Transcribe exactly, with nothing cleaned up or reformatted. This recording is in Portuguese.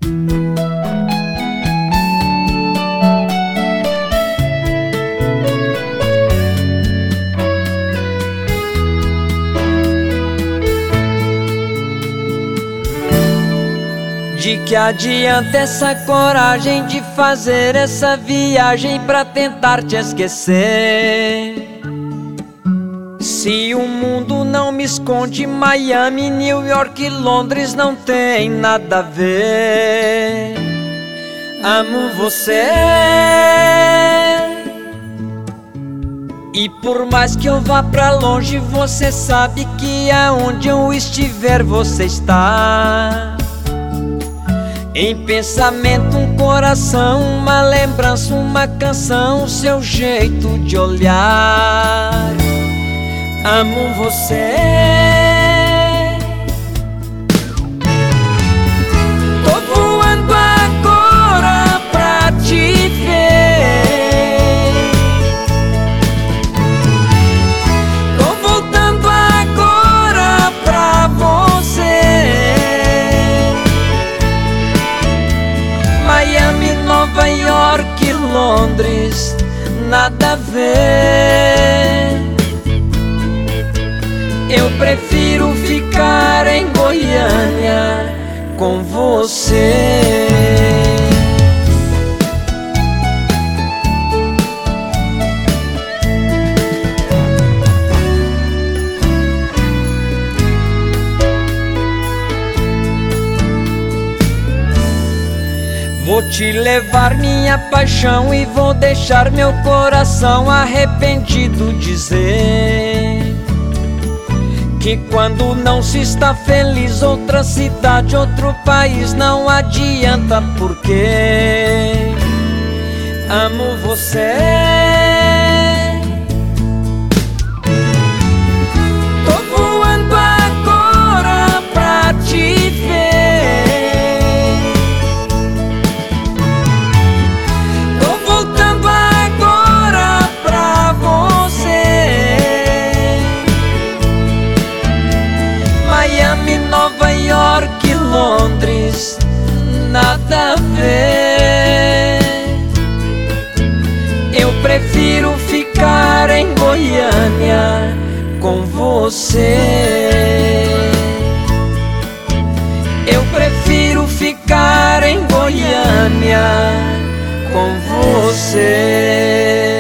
De que adianta essa coragem de fazer essa viagem pra tentar te esquecer? Se o mundo não me esconde, Miami, New York e Londres não tem nada a ver. Amo você, e por mais que eu vá pra longe, você sabe que aonde eu estiver você está. Em pensamento, um coração, uma lembrança, uma canção, seu jeito de olhar. Amo você. Tô voando agora pra te ver. Tô voltando agora pra você. Miami, Nova York, Londres, nada a ver. Eu prefiro ficar em Goiânia com você. Vou te levar minha paixão e vou deixar meu coração arrependido dizer que quando não se está feliz, outra cidade, outro país não adianta, porque amo você. Tô voando agora pra te ver. Tô voltando agora pra você. Miami, Nova York, Londres, nada a ver. Eu prefiro ficar em Goiânia com você. Eu prefiro ficar em Goiânia com você.